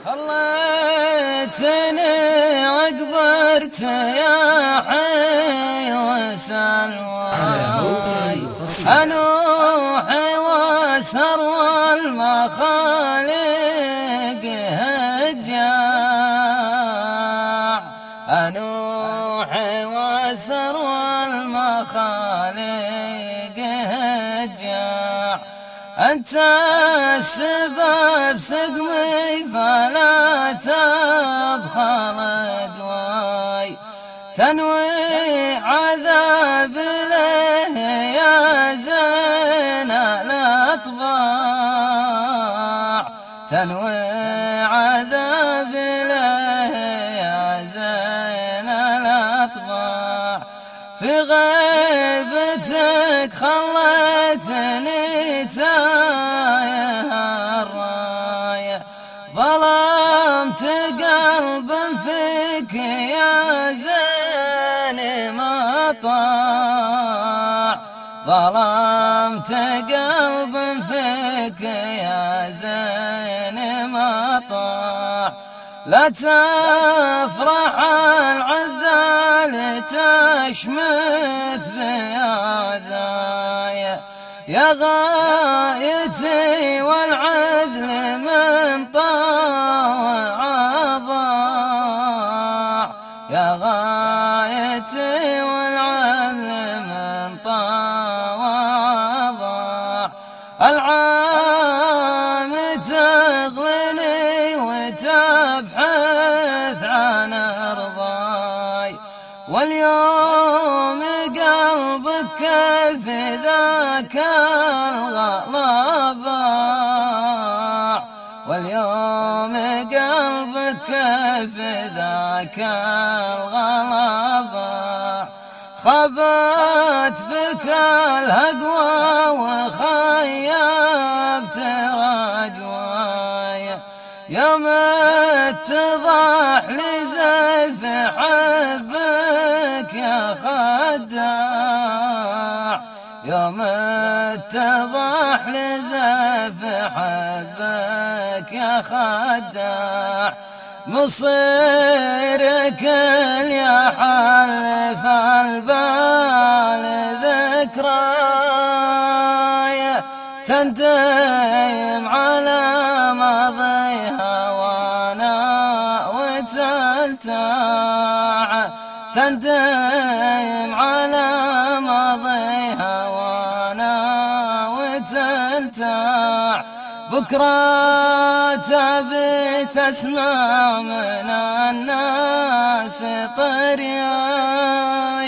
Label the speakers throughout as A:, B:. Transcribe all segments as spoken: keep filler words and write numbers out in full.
A: خليتني وكبرت يا حي وسلواي أنوحي وسروى المخالق هجاع أنوحي وسروى المخالق هجاع أنت السبب سقمي فلا تبخل دواي تنوي عذاب له يا زين الأطباع تنوي عذاب له يا زين الأطباع في غيبتك خليتني تايه الراية ظلمت قلب فيك يا زين ما طاع ظلمت قلب فيك يا زين ما طاع لا تفرح العذال تشمت بيداي يا غايتي والعدل من طاوع ضاع يا غايتي والعدل من طاوع ضاع العام تغلني وتبحث عن أرضاي واليوم قلبك كيف ذاك الغلباء واليوم قلبك كيف ذاك الغلباء خبت بك الهقوى وخيبت رجواي يوم اتضح لزيف حبك يا خداع يوم اتضح لزيف حبك يا خداع مصيرك يا حلف البال ذكراي تندم على ماضيها وانا وتلتاع تندم على ماضيها وانا وتلتاع بكرة تبي تسمع من الناس طرياي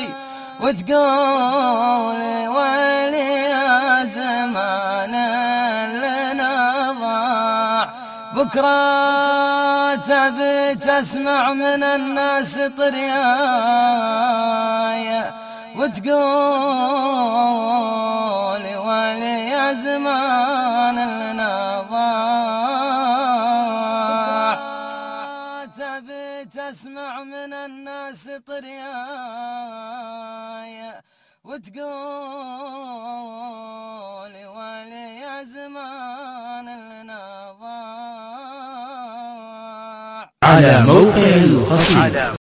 A: وتقول ويلي يا زمان لنا ضاع بكرة تبي تسمع من الناس طرياي وتقول ويلي يا زمان لنا ضاع تبي تسمع من الناس طرياي وتقول ويلي يا زمان لنا ضاع
B: على موقع القصيدة.